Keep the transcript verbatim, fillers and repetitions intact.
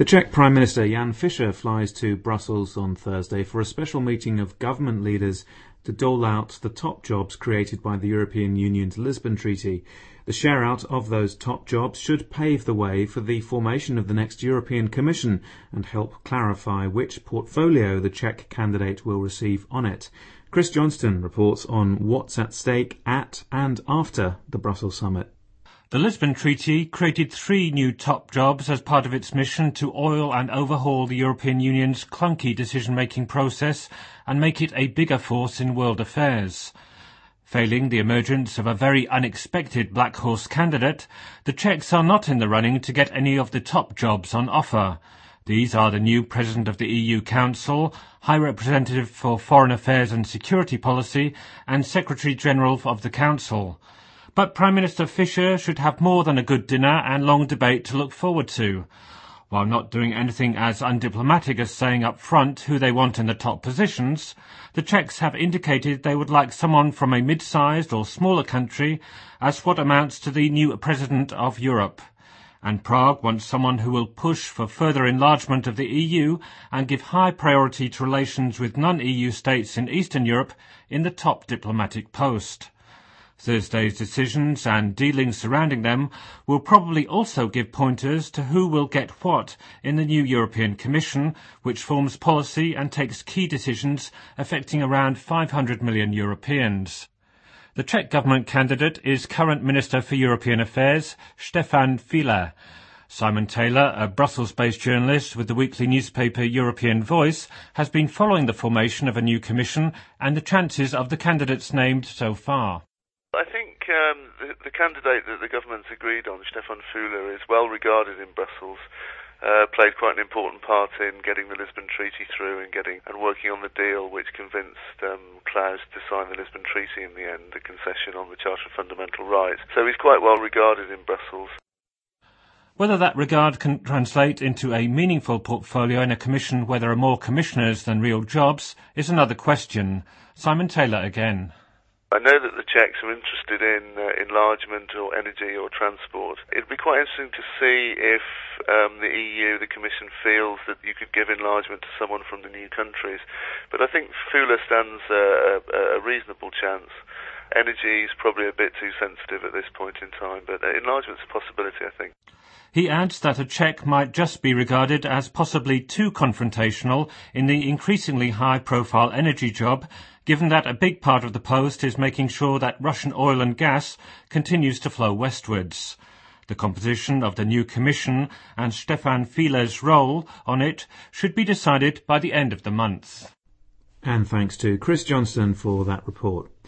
The Czech Prime Minister Jan Fischer flies to Brussels on Thursday for a special meeting of government leaders to dole out the top jobs created by the European Union's Lisbon Treaty. The share-out of those top jobs should pave the way for the formation of the next European Commission and help clarify which portfolio the Czech candidate will receive on it. Chris Johnston reports on what's at stake at and after the Brussels summit. The Lisbon Treaty created three new top jobs as part of its mission to oil and overhaul the European Union's clunky decision-making process and make it a bigger force in world affairs. Failing the emergence of a very unexpected black horse candidate, the Czechs are not in the running to get any of the top jobs on offer. These are the new President of the E U Council, High Representative for Foreign Affairs and Security Policy, and Secretary-General of the Council. But Prime Minister Fischer should have more than a good dinner and long debate to look forward to. While not doing anything as undiplomatic as saying up front who they want in the top positions, the Czechs have indicated they would like someone from a mid-sized or smaller country as what amounts to the new President of Europe. And Prague wants someone who will push for further enlargement of the E U and give high priority to relations with non-E U states in Eastern Europe in the top diplomatic post. Thursday's decisions and dealings surrounding them will probably also give pointers to who will get what in the new European Commission, which forms policy and takes key decisions affecting around five hundred million Europeans. The Czech government candidate is current Minister for European Affairs, Stefan Füle. Simon Taylor, a Brussels-based journalist with the weekly newspaper European Voice, has been following the formation of a new commission and the chances of the candidates named so far. I think um, the, the candidate that the government's agreed on, Stefan Füle, is well regarded in Brussels, uh, played quite an important part in getting the Lisbon Treaty through and getting and working on the deal which convinced um, Klaus to sign the Lisbon Treaty in the end, the concession on the Charter of Fundamental Rights. So he's quite well regarded in Brussels. Whether that regard can translate into a meaningful portfolio in a commission where there are more commissioners than real jobs is another question. Simon Taylor again. I know that the Czechs are interested in uh, enlargement or energy or transport. It'd be quite interesting to see if um, the E U, the Commission, feels that you could give enlargement to someone from the new countries. But I think Füle stands uh, a, a reasonable chance. Energy is probably a bit too sensitive at this point in time, but uh, enlargement's a possibility, I think. He adds that a Czech might just be regarded as possibly too confrontational in the increasingly high-profile energy job, given that a big part of the post is making sure that Russian oil and gas continues to flow westwards. The composition of the new commission and Stefan Füle's role on it should be decided by the end of the month. And thanks to Chris Johnston for that report.